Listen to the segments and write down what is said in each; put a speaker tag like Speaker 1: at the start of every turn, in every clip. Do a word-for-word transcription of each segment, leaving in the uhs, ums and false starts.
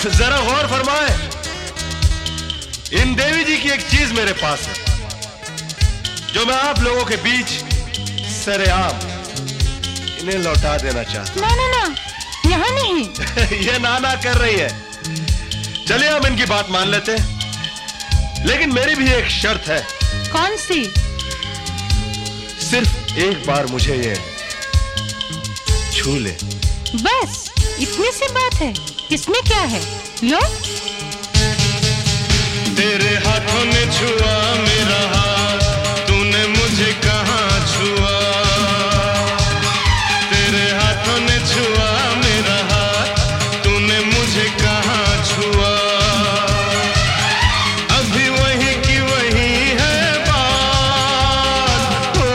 Speaker 1: जरा गौर फरमाए, इन देवी जी की एक चीज मेरे पास है जो मैं आप लोगों के बीच सरेआम इन्हें लौटा देना चाहता
Speaker 2: हूँ। ना ना ना, यहाँ नहीं।
Speaker 1: ये ना ना कर रही है। चलिए हम इनकी बात मान लेते हैं, लेकिन मेरी भी एक शर्त है।
Speaker 2: कौन सी?
Speaker 1: सिर्फ एक बार मुझे ये छू ले।
Speaker 2: बस इतनी सी बात है, इसमें क्या है? लो।
Speaker 1: तेरे हाथों ने छुआ मेरा हाथ, तूने मुझे कहाँ छुआ। तेरे हाथों ने छुआ मेरा हाथ, तूने मुझे कहाँ छुआ। अभी वही की वही है बात,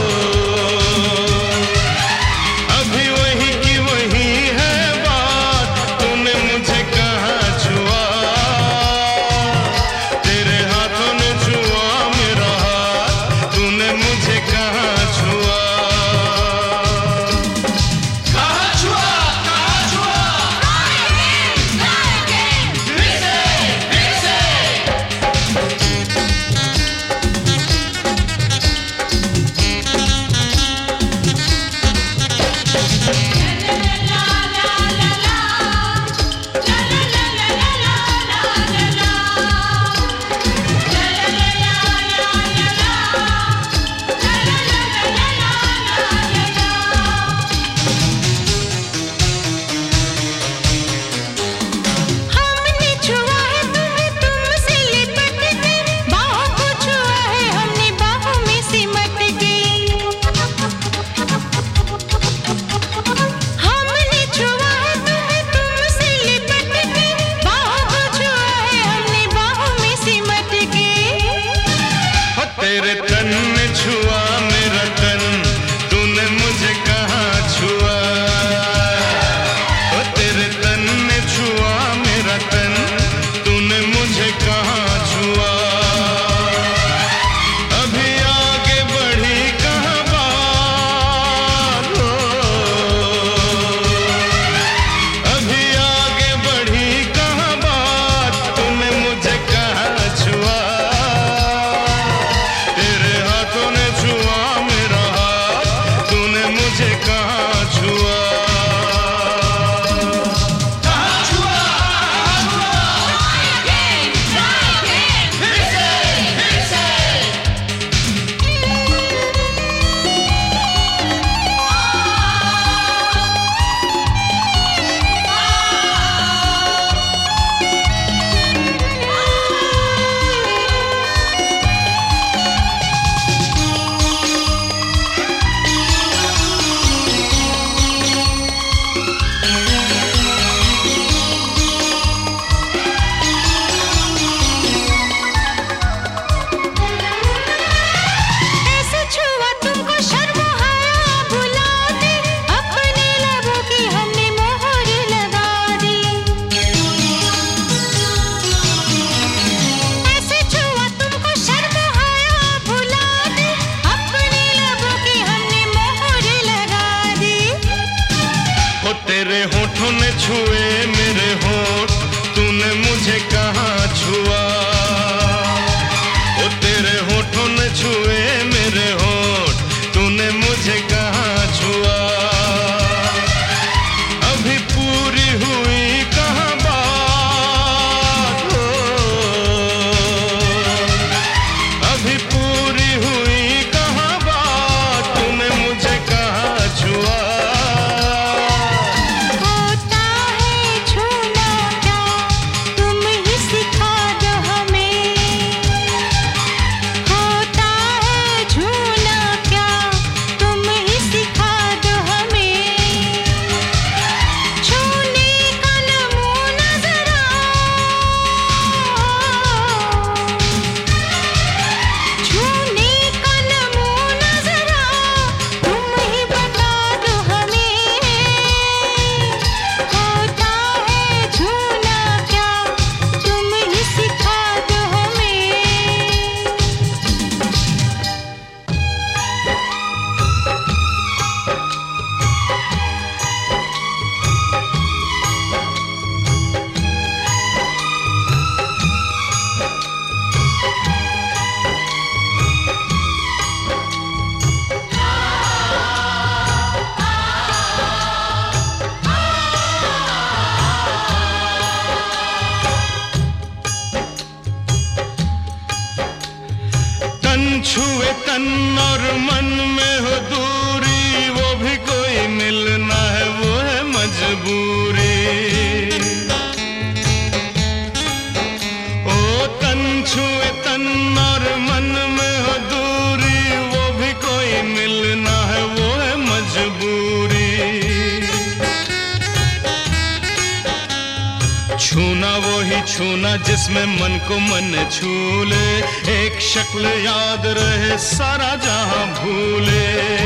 Speaker 1: अभी वही की वही है बात, तूने मुझे कहाँ छुआ। तेरे हाथों ने छुआ मेरा हाथ, तूने मुझे कहाँ छुआ। कहाँ छुआ, कहाँ छुआ। फिर से, फिर से।
Speaker 2: हमने छुआ है तुम्हें, तुमसे लिपट के, बाहों को छुआ है हमने, बाहों में सिमट के। हमने छुआ है तुम्हें, तुमसे लिपट के, बाहों को छुआ है हमने, बाहों में सिमट के।
Speaker 1: हो तेरे तन ने छुआ मेरा तन, तूने मुझे कहाँ छुआ। हो तेरे तन ने छुआ मेरा तन, तूने मुझे कहाँ छुआ। अभी आगे बढ़ी कहाँ बात, हो अभी आगे बढ़ी कहाँ बात, तूने मुझे कहाँ छुआ। तेरे हाथों ने छुआ मेरा हाथ, तूने मुझे कहाँ छुआ। कहाँ छुआ, फिर से, फिर से।
Speaker 2: ऐसे छुआ तुमको शर्म आया, भुला दे, अपने लबों की हमने मोहर लगा दी। ऐसे छुआ तुमको शर्म आया, भुला दे, अपने लबों की हमने मोहर लगा दी।
Speaker 1: हो तेरे होठों ने छुए मेरे होठ, तूने मुझे कहाँ छुआ। हो तेरे होठों ने छुए मेरे होठ, तूने मुझे कहाँ छुआ। अभी पूरी हुई कहाँ बात, हो अभी पूरी हुई कहाँ बात, तूने मुझे कहाँ छुआ।
Speaker 2: होता है
Speaker 1: दूरी। छूना वो ही छूना जिसमें मन को मन छू ले, एक शक्ल याद रहे सारा जहां भूले।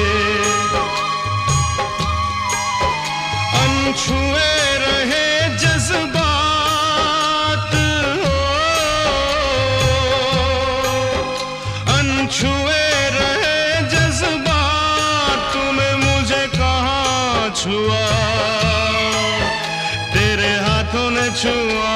Speaker 1: अनछुए रहे जज्बात, अनछुए रहे जज्बात, तूने मुझे कहाँ छुआ, तेरे हाथों ने छुआ।